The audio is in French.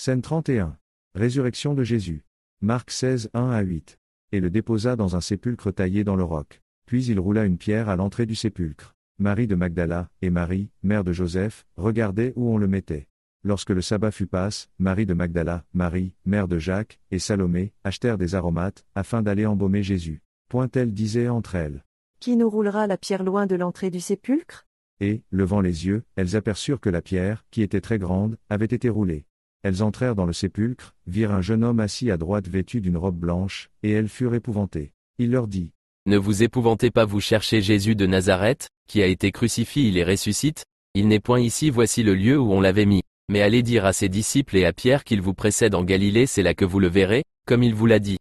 Scène 31. Résurrection de Jésus. Marc 16, 1-8. Et le déposa dans un sépulcre taillé dans le roc. Puis il roula une pierre à l'entrée du sépulcre. Marie de Magdala, et Marie, mère de Joseph, regardaient où on le mettait. Lorsque le sabbat fut passe, Marie de Magdala, Marie, mère de Jacques, et Salomé, achetèrent des aromates, afin d'aller embaumer Jésus. Elles disaient entre elles. Qui nous roulera la pierre loin de l'entrée du sépulcre? Et, levant les yeux, elles aperçurent que la pierre, qui était très grande, avait été roulée. Elles entrèrent dans le sépulcre, virent un jeune homme assis à droite vêtu d'une robe blanche, et elles furent épouvantées. Il leur dit. Ne vous épouvantez pas, vous cherchez Jésus de Nazareth, qui a été crucifié, il est ressuscite. Il n'est point ici, voici le lieu où on l'avait mis. Mais allez dire à ses disciples et à Pierre qu'il vous précède en Galilée, c'est là que vous le verrez, comme il vous l'a dit.